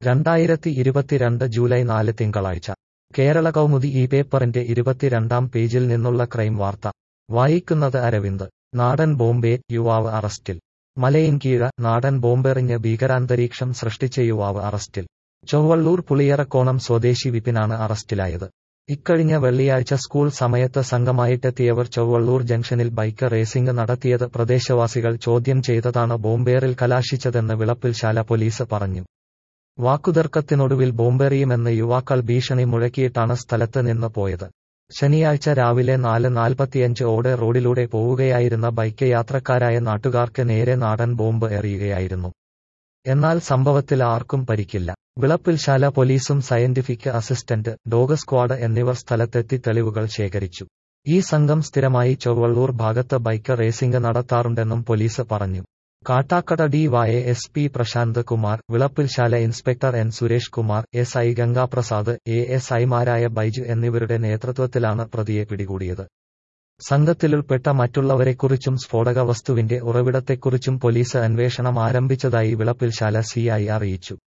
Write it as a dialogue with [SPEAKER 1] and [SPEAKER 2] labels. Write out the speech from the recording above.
[SPEAKER 1] 2022 July 4 തിങ്കളാഴ്ച കേരള കൗമുദി ഈ പേപ്പറിന്റെ 22-ാം പേജിൽ നിന്നുള്ള ക്രൈം വാർത്ത വായിക്കുന്നത് അരവിന്ദ്. നാടൻ ബോംബേറ്റ് യുവാവ് അറസ്റ്റിൽ. മലയിൻകീഴ നാടൻ ബോംബെറിഞ്ഞ് ഭീകരാന്തരീക്ഷം സൃഷ്ടിച്ച യുവാവ് അറസ്റ്റിൽ. ചൊവ്വള്ളൂർ പുളിയറക്കോണം സ്വദേശി വിപിനാണ് അറസ്റ്റിലായത്. ഇക്കഴിഞ്ഞ വെള്ളിയാഴ്ച സ്കൂൾ സമയത്ത് സംഘമായിട്ടെത്തിയവർ ചൊവ്വള്ളൂർ ജംഗ്ഷനിൽ ബൈക്ക് റേസിംഗ് നടത്തിയത് പ്രദേശവാസികൾ ചോദ്യം ചെയ്തതാണ് ബോംബേറിൽ കലാശിച്ചതെന്ന് വിളപ്പിൽശാല പോലീസ് പറഞ്ഞു. വാക്കുതർക്കത്തിനൊടുവിൽ ബോംബെറിയുമെന്ന് യുവാക്കൾ ഭീഷണി മുഴക്കിയിട്ടാണ് സ്ഥലത്ത് നിന്ന് പോയത്. ശനിയാഴ്ച രാവിലെ 4:45 ഓടെ റോഡിലൂടെ പോവുകയായിരുന്ന ബൈക്ക് യാത്രക്കാരായ നാട്ടുകാർക്ക് നേരെ നാടൻ ബോംബ് എറിയുകയായിരുന്നു. എന്നാൽ സംഭവത്തിൽ ആർക്കും പരിക്കില്ല. വിളപ്പിൽശാല പോലീസും സയന്റിഫിക് അസിസ്റ്റന്റ്, ഡോഗ് സ്ക്വാഡ് എന്നിവർ സ്ഥലത്തെത്തി തെളിവുകൾ ശേഖരിച്ചു. ഈ സംഘം സ്ഥിരമായി ചൊവ്വള്ളൂർ ഭാഗത്ത് ബൈക്ക് റേസിംഗ് നടത്താറുണ്ടെന്നും പോലീസ് പറഞ്ഞു. Kattakada DYSP Prashanth Kumar, Vilappilsala inspector N Suresh Kumar, SI Gangaprasad, ASIമാരായ ബൈജു എന്നിവരുടെ നേതൃത്വത്തിലാണ് പ്രതിയെ പിടികൂടിയത്. സംഘത്തിലുൾപ്പെട്ട മറ്റുള്ളവരെക്കുറിച്ചും സ്ഫോടക വസ്തുവിന്റെ ഉറവിടത്തെക്കുറിച്ചും പോലീസ് അന്വേഷണം ആരംഭിച്ചതായി വിളപ്പിൽശാല CI അറിയിച്ചു.